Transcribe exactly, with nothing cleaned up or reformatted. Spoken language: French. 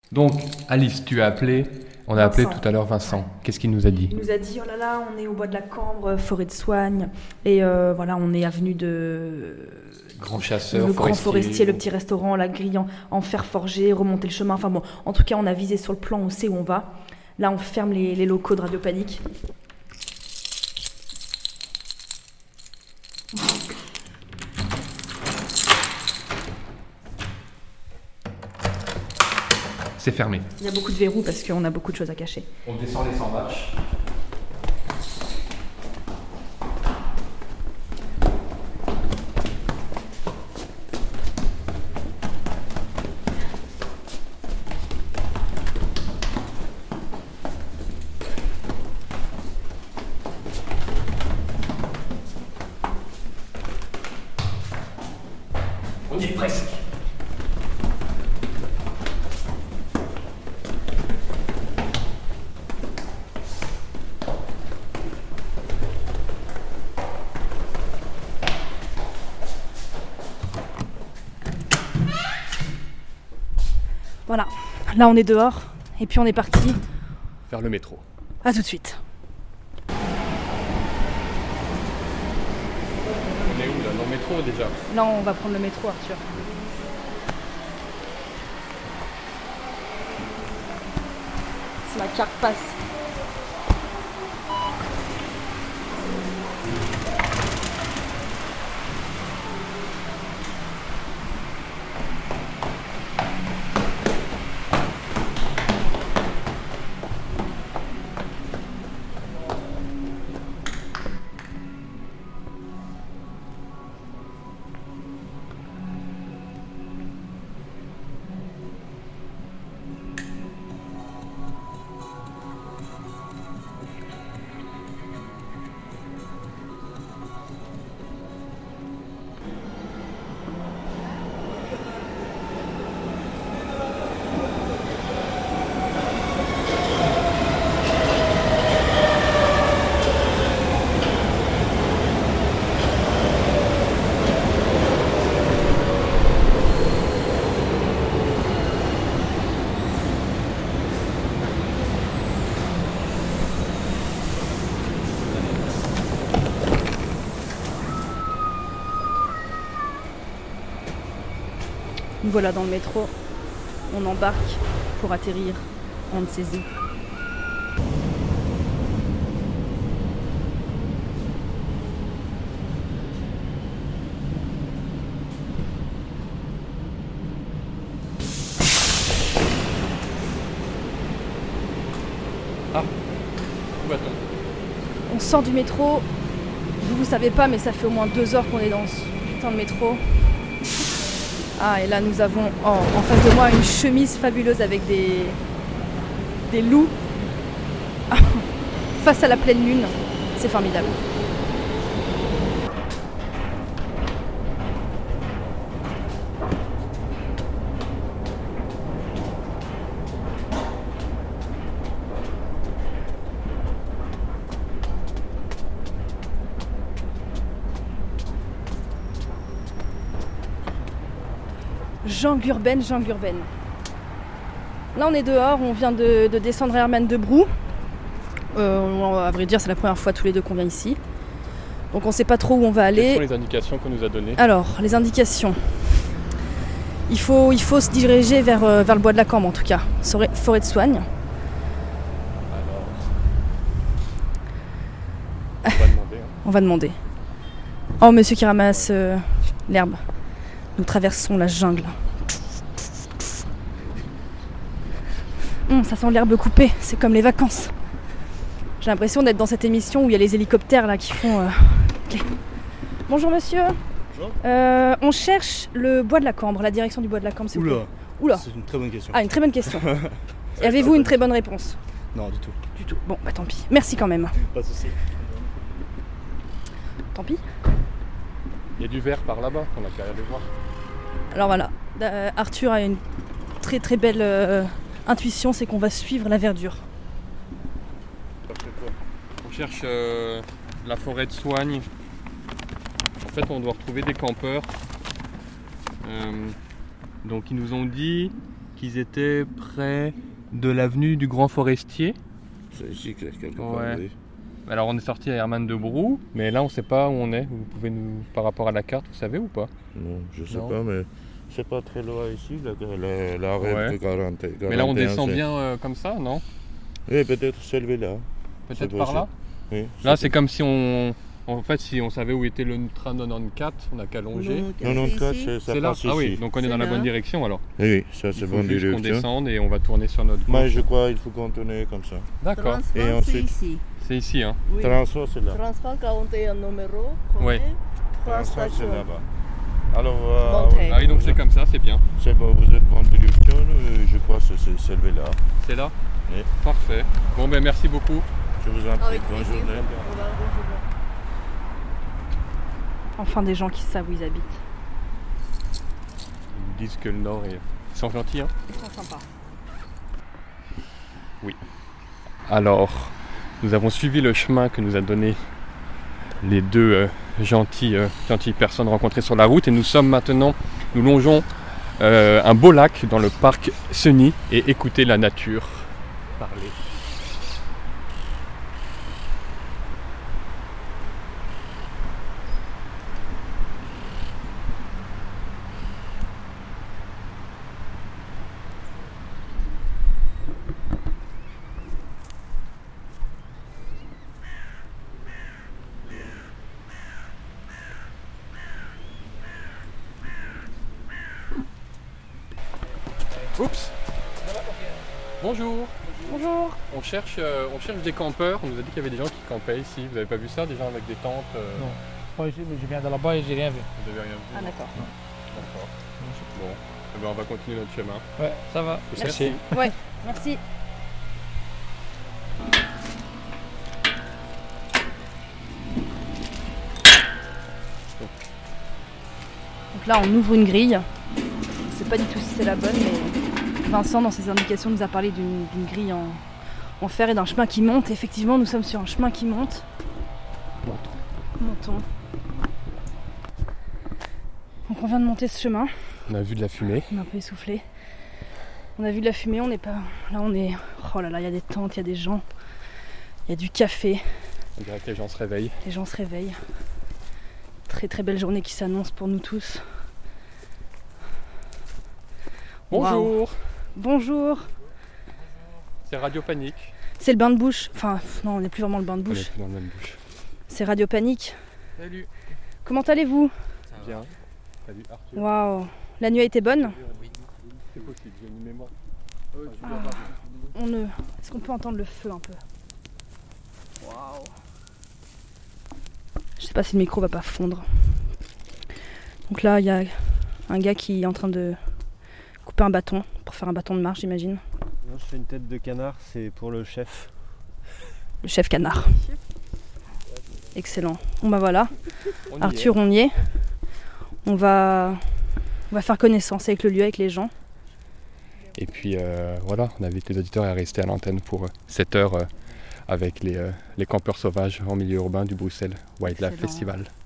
Donc, Alice, tu as appelé, on a appelé Vincent. tout à l'heure Vincent. Qu'est-ce qu'il nous a dit? Il nous a dit, oh là là, on est au bois de la Cambre, forêt de Soigne, et euh, voilà, on est avenue de... Grand chasseur, le forestier. grand forestier, le petit restaurant, la grille en, en fer forgé, remonter le chemin. Enfin bon, en tout cas, on a visé sur le plan, on sait où on va. Là, on ferme les, les locaux de Radio Panique. C'est fermé. Il y a beaucoup de verrous parce qu'on a beaucoup de choses à cacher. On descend les cent marches. On y est presque. Voilà, là on est dehors, et puis on est parti. Vers le métro. À tout de suite. On est où là? Dans le métro déjà? Là, on va prendre le métro, Arthur. Si ma carte passe. Nous voilà dans le métro, on embarque pour atterrir en Césie. Ah, où va-t-on? On sort du métro, vous vous savez pas mais ça fait au moins deux heures qu'on est dans ce putain de métro. Ah, et là nous avons oh, en face de moi une chemise fabuleuse avec des, des loups face à la pleine lune. C'est formidable. Jungle urbaine, jungle urbaine. Là on est dehors, on vient de, de descendre Herman de Brou. Euh, à vrai dire c'est la première fois tous les deux qu'on vient ici. Donc on sait pas trop où on va aller. Quelles sont les indications qu'on nous a données? Alors, les indications. Il faut, il faut se diriger vers, euh, vers le bois de la Cambre en tout cas. Forêt, forêt de Soigne. Alors, on va demander. Hein. On va demander. Oh monsieur qui ramasse euh, l'herbe. Nous traversons la jungle. Hum, ça sent l'herbe coupée, c'est comme les vacances. J'ai l'impression d'être dans cette émission où il y a les hélicoptères là qui font... Euh... Okay. Bonjour monsieur. Bonjour. Euh, on cherche le bois de la Cambre, la direction du bois de la Cambre. Oula. Oula. C'est une très bonne question. Ah, une très bonne question. Et avez-vous une très bonne réponse? Non, du tout. Du tout. Bon, bah tant pis. Merci quand même. Pas de souci. Tant pis. Il y a du vert par là-bas qu'on a qu'à aller voir. Alors voilà, euh, Arthur a une très très belle euh, intuition, c'est qu'on va suivre la verdure. On cherche euh, la forêt de Soigne. En fait, on doit retrouver des campeurs. Euh, donc, ils nous ont dit qu'ils étaient près de l'avenue du Grand Forestier. C'est ici quelque part, Ouais. oui. Alors on est sorti à Herman de Brou, mais là on ne sait pas où on est. Vous pouvez nous, par rapport à la carte, vous savez ou pas? Non, je sais Non. pas, mais c'est pas très loin ici, la, la, la rue Ouais. de quarante. Mais là on quarante et un, descend c'est- bien euh, comme ça, non? Oui, peut-être celui-là. C'est Peut-être par là? Oui. Là c'est comme si on... En fait, si on savait où était le train quatre-vingt-quatorze, on n'a qu'à longer. quatre-vingt-quatorze, c'est- ça C'est là? passe Ah oui, ici. donc on est C'est dans la là. bonne direction alors. Oui, ça Il c'est faut bonne juste qu'on direction. descende et on va tourner sur notre Mais gauche. je crois qu'il faut contourner comme ça. D'accord, Et Et ensuite- ensuite, c'est ici. c'est ici hein. Oui. Transfert, c'est là. Transfert quarante et un numéro. Oui. Trois Transfert, c'est stations. là-bas. Alors, euh, Montrer. Ah oui, donc c'est comme ça, c'est bien. c'est bon, vous êtes bonne direction, euh, je crois que c'est c'est celui-là. C'est là? Oui. Parfait. Bon ben merci beaucoup. Je vous en prie, Avec bonne plaisir. journée. Au revoir, bonne journée. Enfin des gens qui savent où ils habitent. Ils disent que le Nord est... Ils sont gentils hein. Ils sont sympas. Alors, nous avons suivi le chemin que nous a donné les deux euh, gentilles, euh, gentilles personnes rencontrées sur la route et nous sommes maintenant, nous longeons euh, un beau lac dans le parc Seny et écouter la nature parler. Oups. Bonjour. Bonjour. On cherche, euh, on cherche des campeurs. On nous a dit qu'il y avait des gens qui campaient ici. Vous avez pas vu ça, des gens avec des tentes euh, Non. Pas ici, mais je viens de là-bas et j'ai rien vu. Vous avez rien vu? Ah d'accord. D'accord. Bon, eh ben, on va continuer notre chemin. Ouais, ça va. Merci. Ouais, merci. Donc là, on ouvre une grille. Je ne sais pas du tout si c'est la bonne, mais Vincent, dans ses indications, nous a parlé d'une d'une grille en, en fer et d'un chemin qui monte. Effectivement, nous sommes sur un chemin qui monte. Montons. Donc on vient de monter ce chemin. On a vu de la fumée. On est un peu essoufflé. On a vu de la fumée, on n'est pas. Là on est. Oh là là, il y a des tentes, il y a des gens. Il y a du café. On dirait que les gens se réveillent. Les gens se réveillent. Très très belle journée qui s'annonce pour nous tous. Bonjour. Bonjour. C'est Radio Panique. C'est le bain de bouche. Enfin, non, on n'est plus vraiment le bain de On est bouche. plus dans le même bouche. C'est Radio Panique. Salut. Comment allez-vous? Bien. Salut Arthur. Waouh. La nuit a été bonne? C'est possible, j'ai une mémoire. Ah, on ne... Est-ce qu'on peut entendre le feu un peu? Waouh. Je sais pas si le micro va pas fondre. Donc là, il y a un gars qui est en train de couper un bâton pour faire un bâton de marche, j'imagine. Non, je fais une tête de canard, c'est pour le chef. Le chef canard. Excellent. Bon bah voilà, On y Arthur, on y est. On va, on va faire connaissance avec le lieu, avec les gens. est. Et puis euh, voilà, on invite les auditeurs à rester à l'antenne pour euh, cette heure euh, avec les, euh, les campeurs sauvages en milieu urbain du Bruxelles Wildlife Excellent. Festival.